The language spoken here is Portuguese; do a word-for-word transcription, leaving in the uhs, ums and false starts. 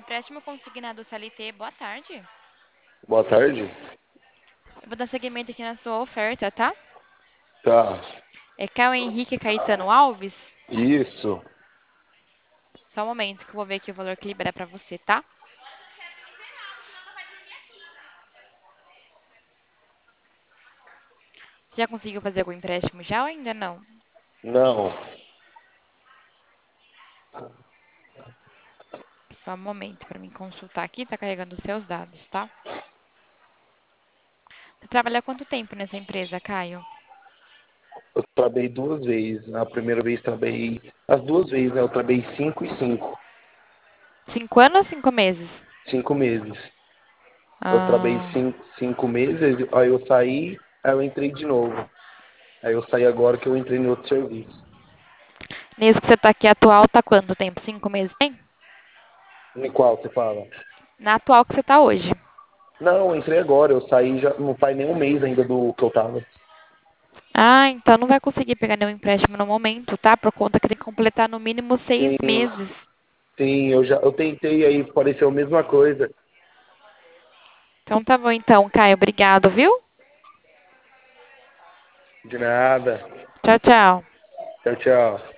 Empréstimo consignado C L T, boa tarde. Boa tarde. Eu vou dar seguimento aqui na sua oferta, tá? Tá. É Caio Henrique Caetano Alves. Isso. Só um momento que eu vou ver aqui o valor que libera pra você, tá? Você já conseguiu fazer algum empréstimo já ou ainda não? Não. Só um momento pra mim consultar aqui, tá carregando os seus dados, tá? Você trabalha há quanto tempo nessa empresa, Caio? Eu trabalhei duas vezes. Na primeira vez trabalhei. As duas vezes, né? Eu trabalhei cinco e cinco. Cinco anos ou cinco meses? Cinco meses. Eu trabalhei Ah, cinco, cinco meses, aí eu saí, aí eu entrei de novo. Aí eu saí agora que eu entrei em outro serviço. nisso que você tá aqui atual, tá quanto tempo? Cinco meses? Bem, Em qual você fala? na atual que você tá hoje. Não, eu entrei agora. Eu saí já não faz nem um mês ainda do que eu tava. Ah, então não vai conseguir pegar nenhum empréstimo no momento, tá? Por conta que tem que completar no mínimo Sim, seis meses. sim, eu já eu tentei aí, pareceu a mesma coisa. Então tá bom então, Caio. Obrigado, viu? De nada. Tchau, tchau. Tchau, tchau.